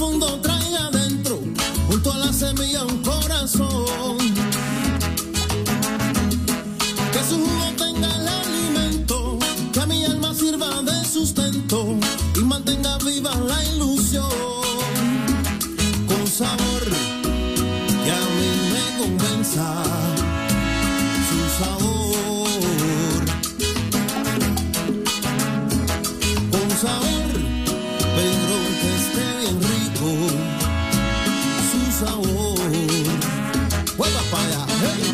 profundo trae adentro, junto a la semilla un corazón. Que su jugo tenga el alimento, que a mi alma sirva de sustento y mantenga viva la ilusión. Con sabor que a mí me convenza, su sabor. Con sabor, pero que esté bien rico, su sabor. ¡Vuelva para allá! ¡Hey!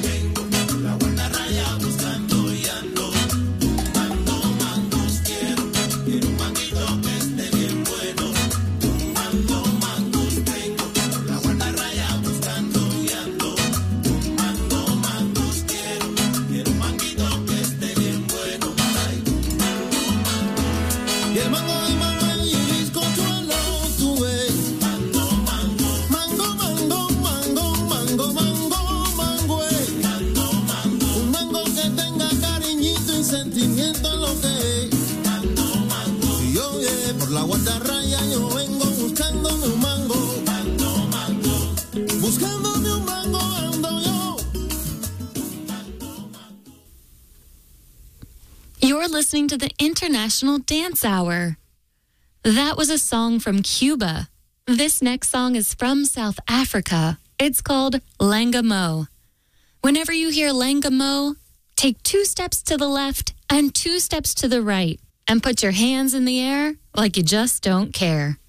Sentimiento es lo que es. Si yo llegué por la guardarraya, yo vengo buscándome un mango. Buscándome un mango ando yo. You're listening to the International Dance Hour. That was a song from Cuba. This next song is from South Africa. It's called Langamo. Whenever you hear Langamo, take 2 steps to the left and 2 steps to the right and put your hands in the air like you just don't care.